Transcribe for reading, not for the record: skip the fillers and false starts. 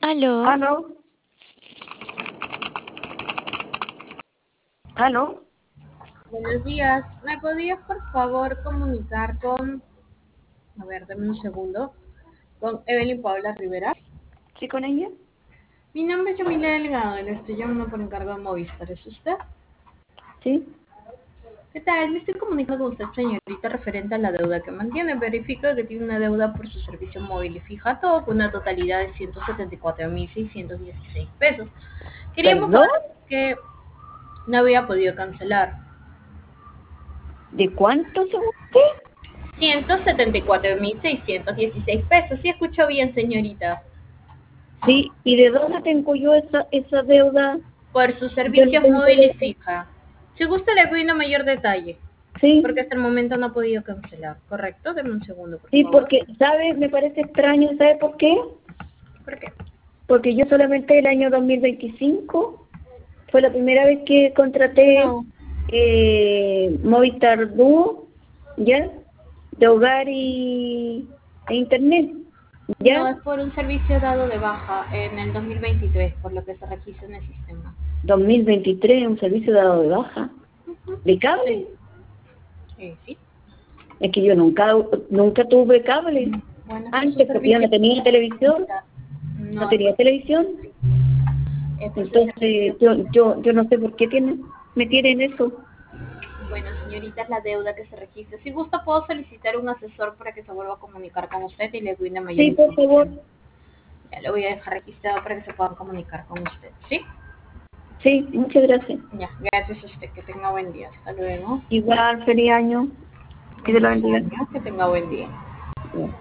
Aló. ¿Aló? ¿Aló? Buenos días. ¿Me podías por favor comunicar con, a ver, dame un segundo, con Evelyn Paula Rivera? ¿Sí con ella? Mi nombre es Yamila Delgado y le estoy llamando por encargo de Movistar. ¿Es usted? Sí. ¿Qué tal? Me estoy comunicando con usted, señorita, referente a la deuda que mantiene. Verifico que tiene una deuda por su servicio móvil y fija todo con una totalidad de 174.616 pesos. Queríamos ¿Perdón? saber que no había podido cancelar. ¿De cuánto según usted? 174.616 pesos. ¿Sí escuchó bien, señorita? Sí. ¿Y de dónde tengo yo esa deuda? Por sus Yo no servicios tengo móvil y deuda. fija. Si gusta le doy una mayor detalle, porque Sí. hasta el momento no ha podido cancelar, ¿correcto? Deme un segundo, por Sí, favor. porque, ¿sabe? Me parece extraño. ¿Sabe por qué? ¿Por qué? Porque yo solamente el año 2025 fue la primera vez que contraté No, Movistar Duo, ¿ya? De hogar e internet, no, ¿ya? es por un servicio dado de baja en el 2023, por lo que se registra en el sistema. 2023, un servicio dado de baja. ¿De cable? Sí, sí. Es que yo nunca tuve cable. Bueno, es por su Antes, porque yo servicio. no tenía televisión, no No, es tenía por, televisión. es por su Entonces, servicio. yo no sé por qué me tienen eso. Bueno, señorita, es la deuda que se registra. Si gusta, puedo solicitar un asesor para que se vuelva a comunicar con usted y le brinde mayor Sí, por favor. información. Ya lo voy a dejar registrado para que se puedan comunicar con usted, ¿sí? Sí, muchas gracias. Ya, gracias a usted. Que tenga buen día. Hasta luego. Igual, feliz año. Que Dios Feliz la bendiga. año. Que tenga buen día. Ya.